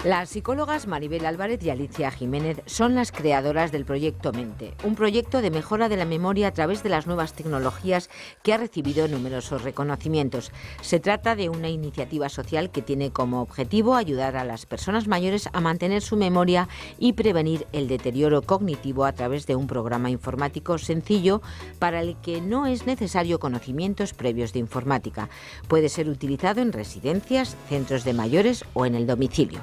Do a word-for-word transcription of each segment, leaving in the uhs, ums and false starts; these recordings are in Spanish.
Las psicólogas Maribel Álvarez y Alicia Jiménez son las creadoras del proyecto Mente, un proyecto de mejora de la memoria a través de las nuevas tecnologías que ha recibido numerosos reconocimientos. Se trata de una iniciativa social que tiene como objetivo ayudar a las personas mayores a mantener su memoria y prevenir el deterioro cognitivo a través de un programa informático sencillo para el que no es necesario conocimientos previos de informática. Puede ser utilizado en residencias, centros de mayores o en el domicilio.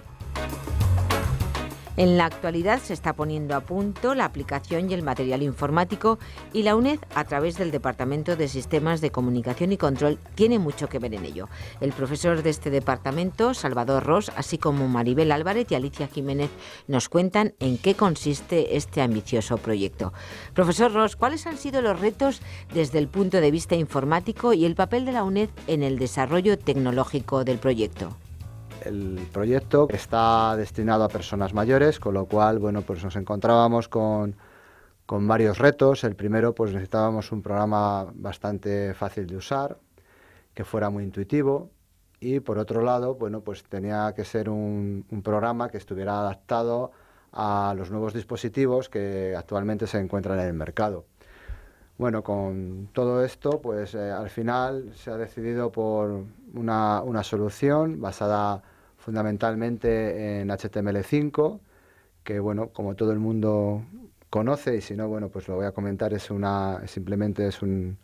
En la actualidad se está poniendo a punto la aplicación y el material informático y la UNED, a través del Departamento de Sistemas de Comunicación y Control, tiene mucho que ver en ello. El profesor de este departamento, Salvador Ros, así como Maribel Álvarez y Alicia Jiménez, nos cuentan en qué consiste este ambicioso proyecto. Profesor Ros, ¿cuáles han sido los retos desde el punto de vista informático y el papel de la UNED en el desarrollo tecnológico del proyecto? El proyecto está destinado a personas mayores, con lo cual, bueno, pues nos encontrábamos con, con varios retos. El primero, pues necesitábamos un programa bastante fácil de usar, que fuera muy intuitivo, y por otro lado, bueno, pues tenía que ser un, un programa que estuviera adaptado a los nuevos dispositivos que actualmente se encuentran en el mercado. Bueno, con todo esto, pues eh, al final se ha decidido por una, una solución basada fundamentalmente en H T M L cinco, que bueno, como todo el mundo conoce, y si no, bueno, pues lo voy a comentar, es una, simplemente es un,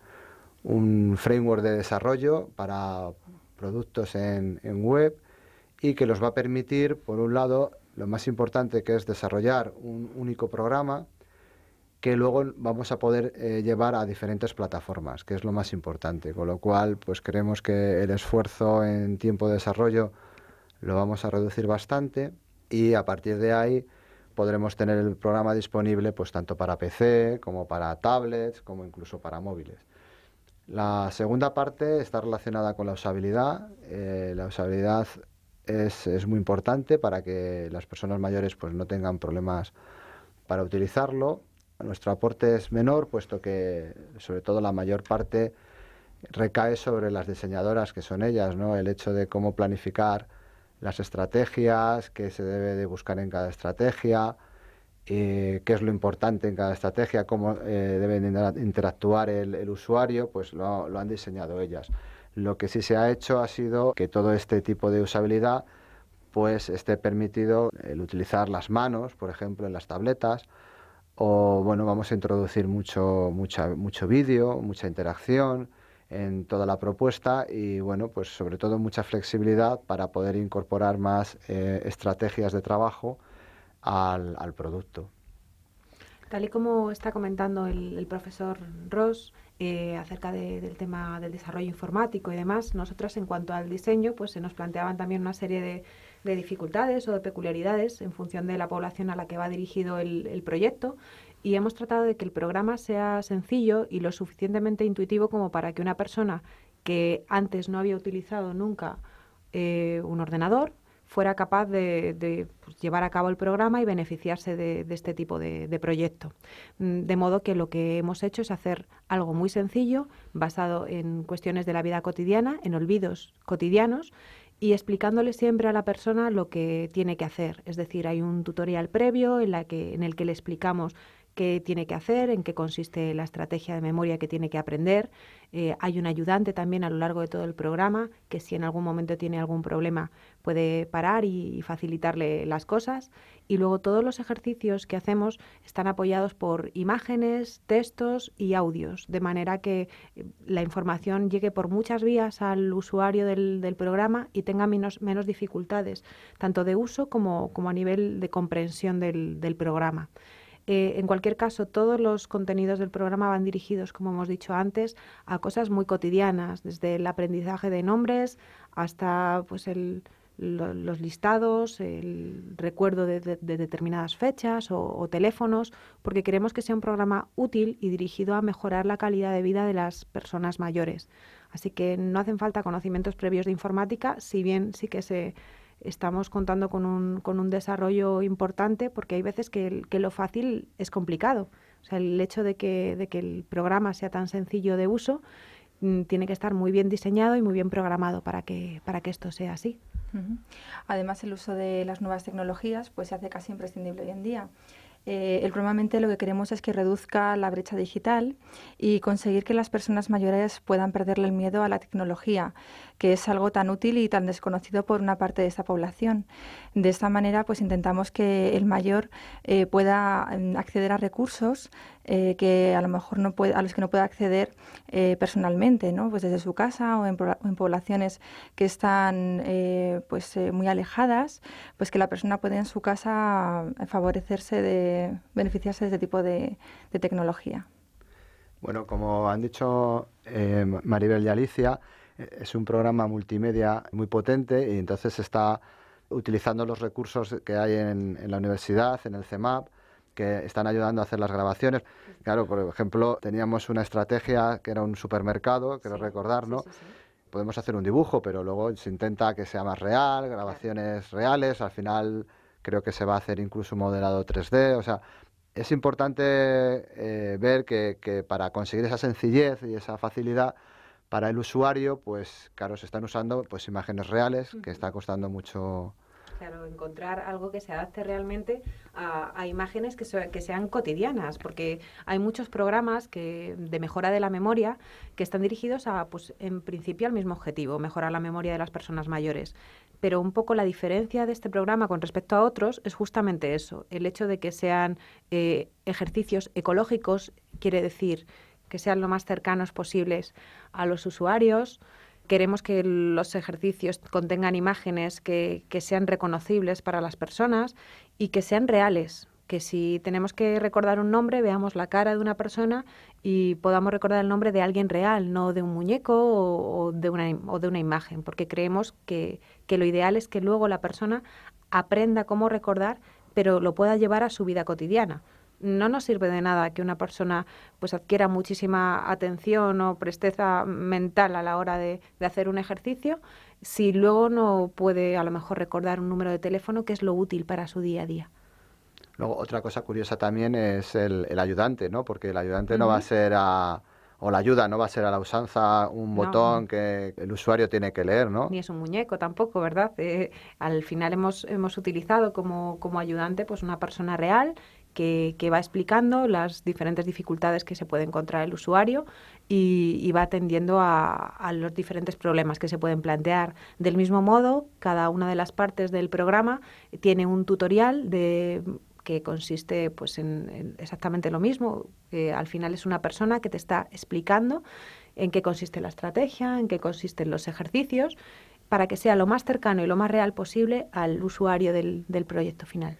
un framework de desarrollo para productos en, en web, y que los va a permitir, por un lado, lo más importante, que es desarrollar un único programa que luego vamos a poder eh, llevar a diferentes plataformas, que es lo más importante, con lo cual pues creemos que el esfuerzo en tiempo de desarrollo lo vamos a reducir bastante, y a partir de ahí podremos tener el programa disponible pues tanto para P C como para tablets, como incluso para móviles. La segunda parte está relacionada con la usabilidad. Eh, la usabilidad es, es muy importante para que las personas mayores pues no tengan problemas para utilizarlo. Nuestro aporte es menor, puesto que sobre todo la mayor parte recae sobre las diseñadoras, que son ellas, ¿no? El hecho de cómo planificar las estrategias, qué se debe de buscar en cada estrategia, eh, qué es lo importante en cada estrategia, cómo eh, deben interactuar el, el usuario, pues lo, lo han diseñado ellas. Lo que sí se ha hecho ha sido que todo este tipo de usabilidad pues esté permitido el utilizar las manos, por ejemplo, en las tabletas, o bueno, vamos a introducir mucho, mucha, mucho vídeo, mucha interacción en toda la propuesta, y bueno, pues sobre todo mucha flexibilidad para poder incorporar más eh, estrategias de trabajo al, al producto. Tal y como está comentando el, el profesor Ros eh, acerca de, del tema del desarrollo informático y demás, nosotros en cuanto al diseño pues se nos planteaban también una serie de, de dificultades o de peculiaridades en función de la población a la que va dirigido el, el proyecto, y hemos tratado de que el programa sea sencillo y lo suficientemente intuitivo como para que una persona que antes no había utilizado nunca eh, un ordenador fuera capaz de, de pues, llevar a cabo el programa y beneficiarse de, de este tipo de, de proyecto. De modo que lo que hemos hecho es hacer algo muy sencillo, basado en cuestiones de la vida cotidiana, en olvidos cotidianos, y explicándole siempre a la persona lo que tiene que hacer. Es decir, hay un tutorial previo en, la que, en el que le explicamos qué tiene que hacer, en qué consiste la estrategia de memoria que tiene que aprender. Eh, hay un ayudante también a lo largo de todo el programa, que si en algún momento tiene algún problema puede parar y, y facilitarle las cosas. Y luego todos los ejercicios que hacemos están apoyados por imágenes, textos y audios, de manera que la información llegue por muchas vías al usuario del, del programa y tenga menos, menos dificultades, tanto de uso como, como a nivel de comprensión del, del programa. Eh, en cualquier caso, todos los contenidos del programa van dirigidos, como hemos dicho antes, a cosas muy cotidianas, desde el aprendizaje de nombres hasta pues, el, lo, los listados, el recuerdo de, de, de determinadas fechas o, o teléfonos, porque queremos que sea un programa útil y dirigido a mejorar la calidad de vida de las personas mayores. Así que no hacen falta conocimientos previos de informática, si bien sí que se... estamos contando con un, con un desarrollo importante, porque hay veces que, el, que lo fácil es complicado. O sea, el hecho de que, de que el programa sea tan sencillo de uso, mm, tiene que estar muy bien diseñado y muy bien programado para que, para que esto sea así. Uh-huh. Además, el uso de las nuevas tecnologías pues se hace casi imprescindible hoy en día. Eh, el programa Mente lo que queremos es que reduzca la brecha digital y conseguir que las personas mayores puedan perderle el miedo a la tecnología, que es algo tan útil y tan desconocido por una parte de esta población. De esta manera, pues intentamos que el mayor eh, pueda acceder a recursos eh, que a lo mejor no puede, a los que no puede acceder eh, personalmente, ¿no? Pues desde su casa o en, en poblaciones que están eh, pues eh, muy alejadas, pues que la persona puede en su casa favorecerse de beneficiarse de este tipo de, de tecnología. Bueno, como han dicho eh, Maribel y Alicia, es un programa multimedia muy potente y entonces se está utilizando los recursos que hay en, en la universidad, en el C E M A P, que están ayudando a hacer las grabaciones. Claro, por ejemplo, teníamos una estrategia que era un supermercado, quiero sí, recordar, ¿no? Sí, sí, sí. Podemos hacer un dibujo, pero luego se intenta que sea más real, grabaciones claro. reales, al final creo que se va a hacer incluso un modelado tres D, o sea, es importante eh, ver que, que para conseguir esa sencillez y esa facilidad para el usuario, pues claro, se están usando pues imágenes reales, uh-huh. que está costando mucho. Claro, encontrar algo que se adapte realmente a, a imágenes que, so, que sean cotidianas, porque hay muchos programas que, de mejora de la memoria que están dirigidos a, pues, en principio al mismo objetivo, mejorar la memoria de las personas mayores. Pero un poco la diferencia de este programa con respecto a otros es justamente eso, el hecho de que sean eh, ejercicios ecológicos, quiere decir que sean lo más cercanos posibles a los usuarios. Queremos que los ejercicios contengan imágenes que, que sean reconocibles para las personas y que sean reales, que si tenemos que recordar un nombre, veamos la cara de una persona y podamos recordar el nombre de alguien real, no de un muñeco o, o, de, una, o de una imagen, porque creemos que, que lo ideal es que luego la persona aprenda cómo recordar, pero lo pueda llevar a su vida cotidiana. No nos sirve de nada que una persona pues adquiera muchísima atención o presteza mental a la hora de, de hacer un ejercicio si luego no puede a lo mejor recordar un número de teléfono que es lo útil para su día a día. Luego, otra cosa curiosa también es el, el ayudante, ¿no? Porque el ayudante uh-huh. no va a ser a... o la ayuda no va a ser a la usanza un botón no. que el usuario tiene que leer, ¿no? Ni es un muñeco tampoco, ¿verdad? Eh, al final hemos, hemos utilizado como, como ayudante pues una persona real que, que va explicando las diferentes dificultades que se puede encontrar el usuario y, y va atendiendo a, a los diferentes problemas que se pueden plantear. Del mismo modo, cada una de las partes del programa tiene un tutorial de... que consiste pues en, en exactamente lo mismo. Eh, al final es una persona que te está explicando en qué consiste la estrategia, en qué consisten los ejercicios, para que sea lo más cercano y lo más real posible al usuario del, del proyecto final.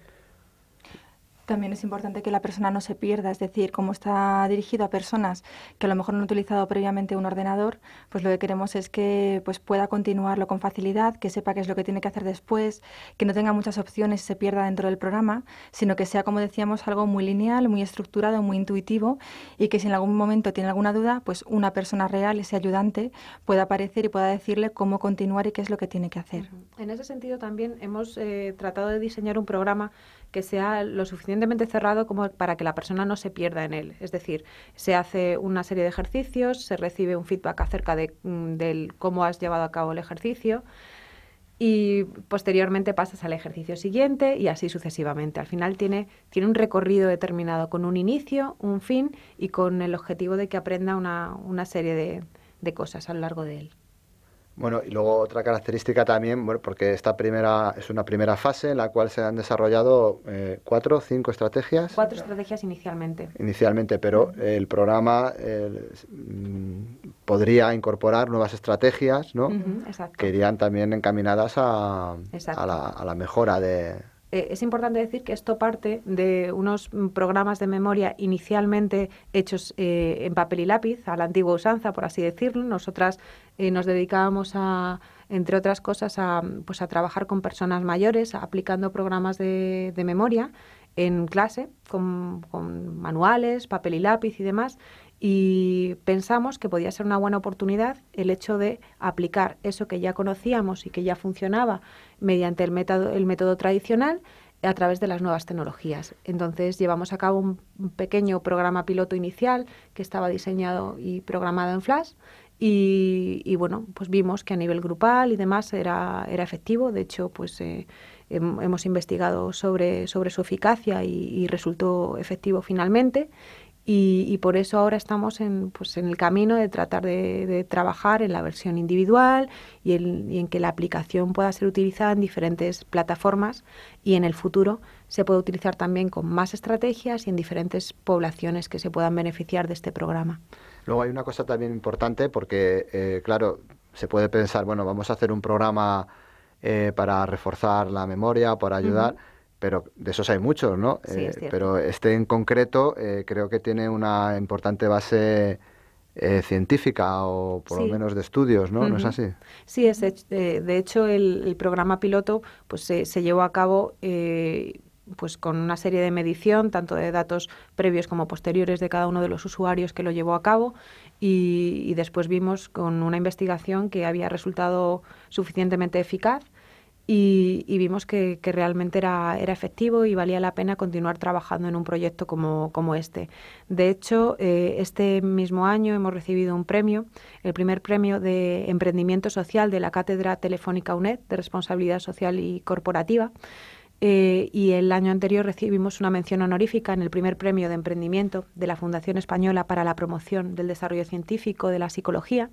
También es importante que la persona no se pierda, es decir, como está dirigido a personas que a lo mejor no han utilizado previamente un ordenador, pues lo que queremos es que pues pueda continuarlo con facilidad, que sepa qué es lo que tiene que hacer después, que no tenga muchas opciones y se pierda dentro del programa, sino que sea, como decíamos, algo muy lineal, muy estructurado, muy intuitivo y que si en algún momento tiene alguna duda, pues una persona real, ese ayudante, pueda aparecer y pueda decirle cómo continuar y qué es lo que tiene que hacer. Uh-huh. En ese sentido también hemos eh, tratado de diseñar un programa que sea lo suficientemente cerrado como para que la persona no se pierda en él. Es decir, se hace una serie de ejercicios, se recibe un feedback acerca de, de cómo has llevado a cabo el ejercicio y posteriormente pasas al ejercicio siguiente y así sucesivamente. Al final tiene, tiene un recorrido determinado con un inicio, un fin y con el objetivo de que aprenda una, una serie de, de cosas a lo largo de él. Bueno, y luego otra característica también, bueno, porque esta primera es una primera fase en la cual se han desarrollado eh, cuatro o cinco estrategias. Cuatro estrategias inicialmente. Inicialmente, pero uh-huh. el programa eh, podría incorporar nuevas estrategias, ¿no? Uh-huh, exacto. Que irían también encaminadas a, a, la, a la mejora de... Eh, es importante decir que esto parte de unos programas de memoria inicialmente hechos eh, en papel y lápiz, a la antigua usanza, por así decirlo. Nosotras eh, nos dedicábamos, a, entre otras cosas, a, pues a trabajar con personas mayores, aplicando programas de, de memoria en clase, con, con manuales, papel y lápiz y demás. Y pensamos que podía ser una buena oportunidad el hecho de aplicar eso que ya conocíamos y que ya funcionaba mediante el método, el método tradicional a través de las nuevas tecnologías. Entonces llevamos a cabo un pequeño programa piloto inicial que estaba diseñado y programado en Flash Y, y bueno, pues vimos que a nivel grupal y demás era, era efectivo. De hecho, pues eh, hem- hemos investigado sobre, sobre su eficacia y, y resultó efectivo finalmente. Y, y por eso ahora estamos en, pues en el camino de tratar de, de trabajar en la versión individual y en, y en que la aplicación pueda ser utilizada en diferentes plataformas y en el futuro se puede utilizar también con más estrategias y en diferentes poblaciones que se puedan beneficiar de este programa. Luego hay una cosa también importante porque, eh, claro, se puede pensar, bueno, vamos a hacer un programa eh, para reforzar la memoria, para ayudar, Ujú. pero de esos hay muchos, ¿no? Sí, Eh, es cierto. pero este en concreto eh, creo que tiene una importante base eh, científica o por lo Sí. menos de estudios, ¿no? ¿No es Ujú. así? Sí, es hech- eh, de hecho el, el programa piloto pues se, se llevó a cabo eh, pues con una serie de medición, tanto de datos previos como posteriores de cada uno de los usuarios que lo llevó a cabo y, y después vimos con una investigación que había resultado suficientemente eficaz y, y vimos que, que realmente era, era efectivo y valía la pena continuar trabajando en un proyecto como, como este. De hecho, eh, este mismo año hemos recibido un premio, el primer premio de emprendimiento social de la Cátedra Telefónica U N E D de Responsabilidad Social y Corporativa. Eh, y el año anterior recibimos una mención honorífica en el primer premio de emprendimiento de la Fundación Española para la Promoción del Desarrollo Científico de la Psicología.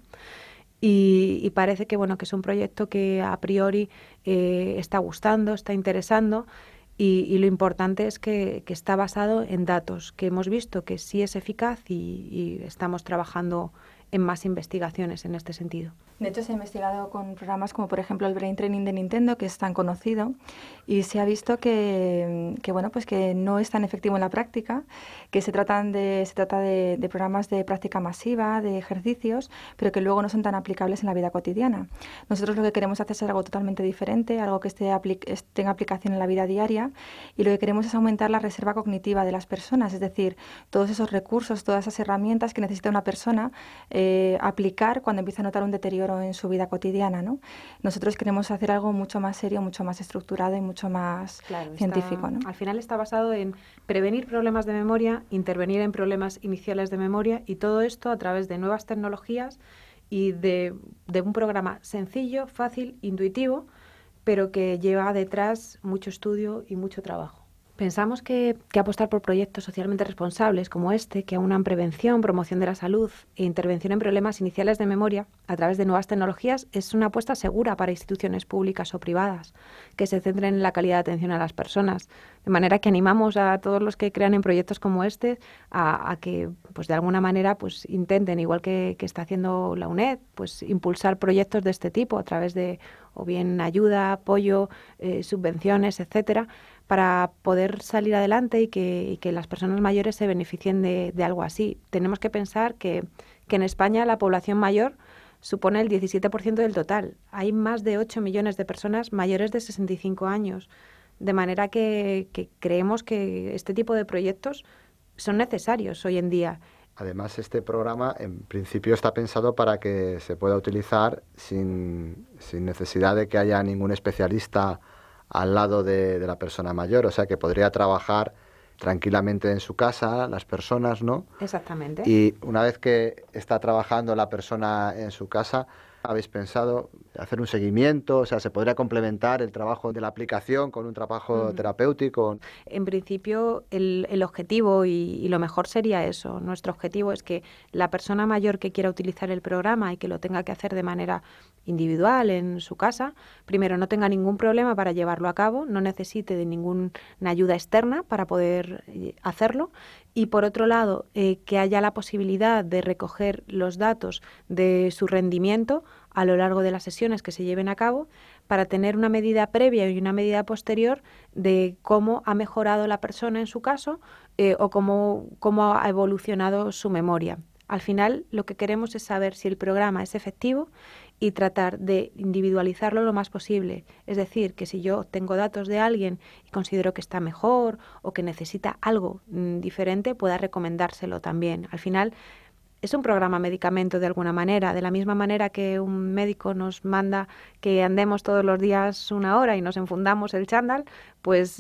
Y, y parece que bueno que es un proyecto que a priori eh, está gustando, está interesando y, y lo importante es que, que está basado en datos, que hemos visto que sí es eficaz y, y estamos trabajando en más investigaciones en este sentido. De hecho, se ha investigado con programas como, por ejemplo, el Brain Training de Nintendo, que es tan conocido, y se ha visto que, que, bueno, pues que no es tan efectivo en la práctica, que se, tratan de, se trata de, de programas de práctica masiva, de ejercicios, pero que luego no son tan aplicables en la vida cotidiana. Nosotros lo que queremos hacer es algo totalmente diferente, algo que esté apli- es- tenga aplicación en la vida diaria, y lo que queremos es aumentar la reserva cognitiva de las personas, es decir, todos esos recursos, todas esas herramientas que necesita una persona eh, aplicar cuando empieza a notar un deterioro en su vida cotidiana, ¿no? Nosotros queremos hacer algo mucho más serio, mucho más estructurado y mucho más Claro, está- científico, ¿no? al final está basado en prevenir problemas de memoria, intervenir en problemas iniciales de memoria y todo esto a través de nuevas tecnologías y de, de un programa sencillo, fácil, intuitivo, pero que lleva detrás mucho estudio y mucho trabajo. Pensamos que, que apostar por proyectos socialmente responsables como este, que aunan prevención, promoción de la salud e intervención en problemas iniciales de memoria a través de nuevas tecnologías, es una apuesta segura para instituciones públicas o privadas que se centren en la calidad de atención a las personas. De manera que animamos a todos los que crean en proyectos como este a, a que, pues de alguna manera, pues intenten, igual que, que está haciendo la U N E D, pues impulsar proyectos de este tipo a través de o bien ayuda, apoyo, eh, subvenciones, etcétera, para poder salir adelante y que, y que las personas mayores se beneficien de, de algo así. Tenemos que pensar que, que en España la población mayor supone el diecisiete por ciento del total. Hay más de ocho millones de personas mayores de sesenta y cinco años. De manera que, que creemos que este tipo de proyectos son necesarios hoy en día. Además, este programa en principio está pensado para que se pueda utilizar sin, sin necesidad de que haya ningún especialista al lado de, de la persona mayor, o sea que podría trabajar tranquilamente en su casa las personas, ¿no? Exactamente. Y una vez que está trabajando la persona en su casa, ¿habéis pensado hacer un seguimiento? O sea, ¿se podría complementar el trabajo de la aplicación con un trabajo Ujú. terapéutico? En principio, el, el objetivo y, y lo mejor sería eso. Nuestro objetivo es que la persona mayor que quiera utilizar el programa y que lo tenga que hacer de manera individual en su casa, primero no tenga ningún problema para llevarlo a cabo, no necesite de ninguna ayuda externa para poder eh, hacerlo. Y por otro lado, eh, que haya la posibilidad de recoger los datos de su rendimiento a lo largo de las sesiones que se lleven a cabo para tener una medida previa y una medida posterior de cómo ha mejorado la persona en su caso eh, o cómo, cómo ha evolucionado su memoria. Al final, lo que queremos es saber si el programa es efectivo y tratar de individualizarlo lo más posible. Es decir, que si yo tengo datos de alguien y considero que está mejor o que necesita algo mm, diferente, pueda recomendárselo también. Al final, es un programa medicamento de alguna manera, de la misma manera que un médico nos manda que andemos todos los días una hora y nos enfundamos el chándal, pues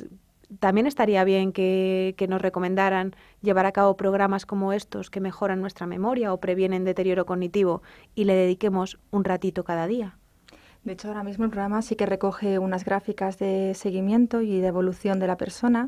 También estaría bien que, que nos recomendaran llevar a cabo programas como estos que mejoran nuestra memoria o previenen deterioro cognitivo y le dediquemos un ratito cada día. De hecho, ahora mismo el programa sí que recoge unas gráficas de seguimiento y de evolución de la persona,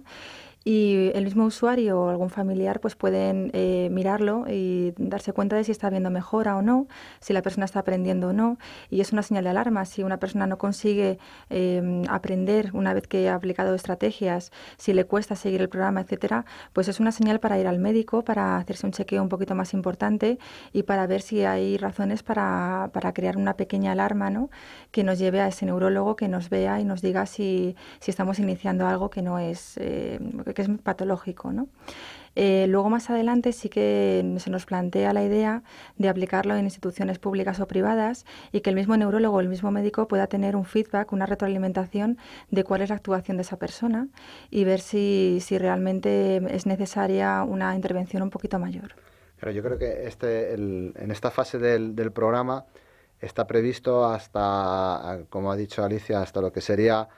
y el mismo usuario o algún familiar pues pueden eh, mirarlo y darse cuenta de si está viendo mejora o no, si la persona está aprendiendo o no, y es una señal de alarma. Si una persona no consigue eh, aprender una vez que ha aplicado estrategias, si le cuesta seguir el programa, etcétera, pues es una señal para ir al médico, para hacerse un chequeo un poquito más importante y para ver si hay razones para, para crear una pequeña alarma, ¿no?, que nos lleve a ese neurólogo, que nos vea y nos diga si, si estamos iniciando algo que no es... Eh, que es patológico, ¿no? Eh, luego más adelante sí que se nos plantea la idea de aplicarlo en instituciones públicas o privadas y que el mismo neurólogo o el mismo médico pueda tener un feedback, una retroalimentación de cuál es la actuación de esa persona y ver si, si realmente es necesaria una intervención un poquito mayor. Pero yo creo que este, el, en esta fase del, del programa está previsto hasta, como ha dicho Alicia, hasta lo que sería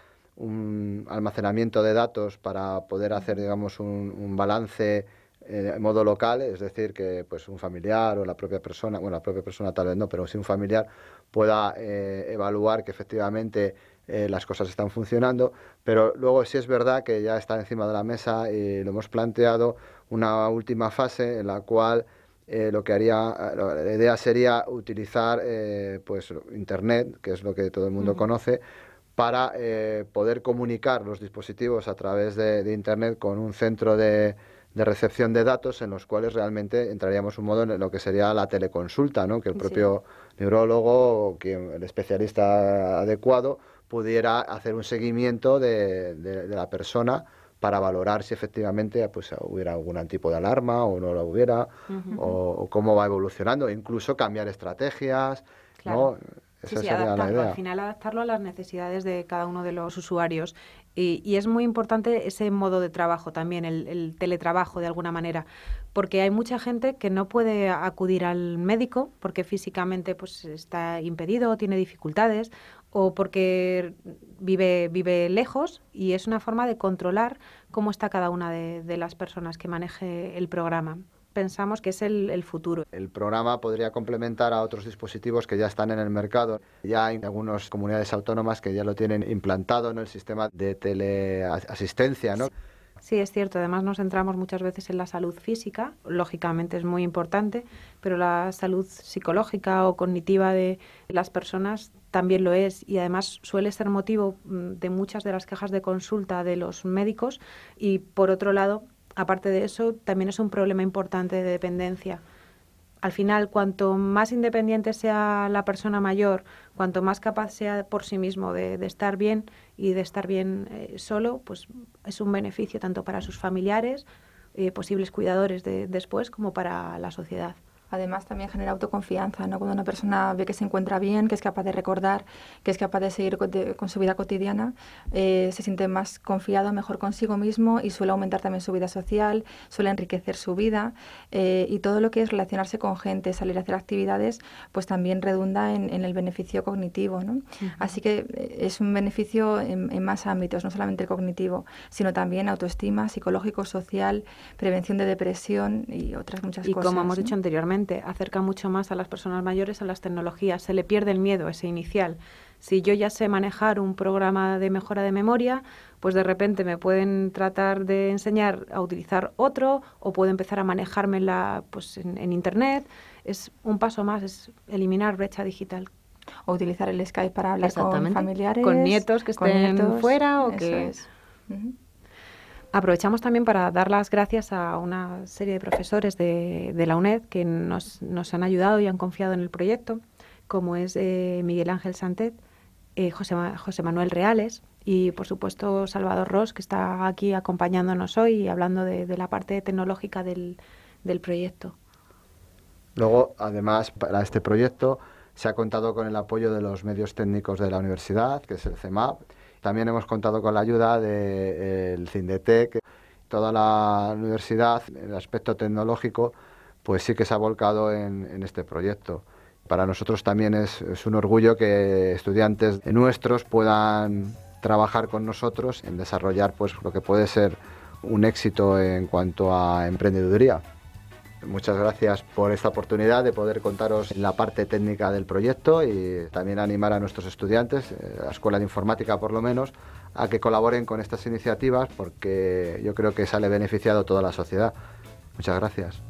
un almacenamiento de datos para poder hacer, digamos, un, un balance eh, en modo local, es decir, que pues un familiar o la propia persona, bueno, la propia persona tal vez no, pero si un familiar pueda eh, evaluar que efectivamente eh, las cosas están funcionando, pero luego sí es verdad que ya está encima de la mesa y lo hemos planteado una última fase en la cual eh, lo que haría, la idea sería utilizar eh, pues Internet, que es lo que todo el mundo uh-huh. conoce, para eh, poder comunicar los dispositivos a través de, de Internet con un centro de, de recepción de datos en los cuales realmente entraríamos un modo en lo que sería la teleconsulta, ¿no?, que el propio sí. neurólogo o quien, el especialista adecuado pudiera hacer un seguimiento de, de, de la persona para valorar si efectivamente pues, hubiera algún tipo de alarma o no lo hubiera, uh-huh. o, o cómo va evolucionando, e incluso cambiar estrategias, claro. ¿no? Sí, sí, adaptarlo, al final adaptarlo a las necesidades de cada uno de los usuarios. Y, y es muy importante ese modo de trabajo también, el, el teletrabajo de alguna manera, porque hay mucha gente que no puede acudir al médico porque físicamente pues, está impedido, tiene dificultades, o porque vive, vive lejos, y es una forma de controlar cómo está cada una de, de las personas que maneje el programa. Pensamos que es el, el futuro. El programa podría complementar a otros dispositivos que ya están en el mercado. Ya hay algunas comunidades autónomas que ya lo tienen implantado en el sistema de teleasistencia, ¿no? Sí, es cierto. Además nos centramos muchas veces en la salud física, lógicamente es muy importante, pero la salud psicológica o cognitiva de las personas también lo es, y además suele ser motivo de muchas de las quejas de consulta de los médicos. Y por otro lado, aparte de eso, también es un problema importante de dependencia. Al final, cuanto más independiente sea la persona mayor, cuanto más capaz sea por sí mismo de, de estar bien y de estar bien eh, solo, pues es un beneficio tanto para sus familiares, eh, posibles cuidadores de, después, como para la sociedad. Además, también genera autoconfianza, ¿no? Cuando una persona ve que se encuentra bien, que es capaz de recordar, que es capaz de seguir con, de, con su vida cotidiana, eh, se siente más confiado, mejor consigo mismo, y suele aumentar también su vida social, suele enriquecer su vida, eh, y todo lo que es relacionarse con gente, salir a hacer actividades, pues también redunda en, en el beneficio cognitivo, ¿no? Uh-huh. Así que eh, es un beneficio en, en más ámbitos, no solamente el cognitivo, sino también autoestima, psicológico, social, prevención de depresión y otras muchas y cosas. Y como hemos ¿no? dicho anteriormente, acerca mucho más a las personas mayores a las tecnologías, se le pierde el miedo ese inicial. Si yo ya sé manejar un programa de mejora de memoria, pues de repente me pueden tratar de enseñar a utilizar otro, o puedo empezar a manejármela pues en, en Internet. Es un paso más, es eliminar brecha digital. O utilizar el Skype para hablar con familiares, con nietos que estén nietos, fuera o que... Es. Uh-huh. Aprovechamos también para dar las gracias a una serie de profesores de, de la UNED que nos, nos han ayudado y han confiado en el proyecto, como es eh, Miguel Ángel Santet, eh, José, José Manuel Reales y, por supuesto, Salvador Ros, que está aquí acompañándonos hoy y hablando de, de la parte tecnológica del, del proyecto. Luego, además, para este proyecto se ha contado con el apoyo de los medios técnicos de la universidad, que es el C E M A P. También hemos contado con la ayuda del de, Cindetec. Toda la universidad, en el aspecto tecnológico, pues sí que se ha volcado en, en este proyecto. Para nosotros también es, es un orgullo que estudiantes nuestros puedan trabajar con nosotros en desarrollar pues lo que puede ser un éxito en cuanto a emprendeduría. Muchas gracias por esta oportunidad de poder contaros la parte técnica del proyecto y también animar a nuestros estudiantes, a la Escuela de Informática por lo menos, a que colaboren con estas iniciativas porque yo creo que sale beneficiado toda la sociedad. Muchas gracias.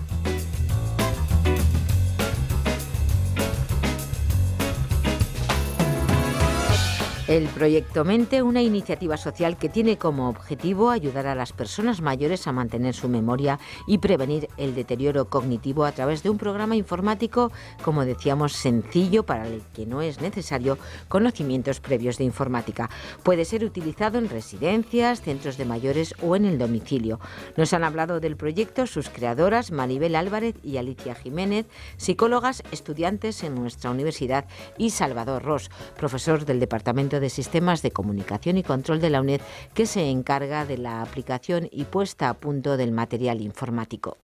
El Proyecto Mente, una iniciativa social que tiene como objetivo ayudar a las personas mayores a mantener su memoria y prevenir el deterioro cognitivo a través de un programa informático, como decíamos, sencillo, para el que no es necesario conocimientos previos de informática. Puede ser utilizado en residencias, centros de mayores o en el domicilio. Nos han hablado del proyecto sus creadoras Maribel Álvarez y Alicia Jiménez, psicólogas estudiantes en nuestra universidad, y Salvador Ros, profesor del Departamento de Sistemas de Comunicación y Control de la UNED, que se encarga de la aplicación y puesta a punto del material informático.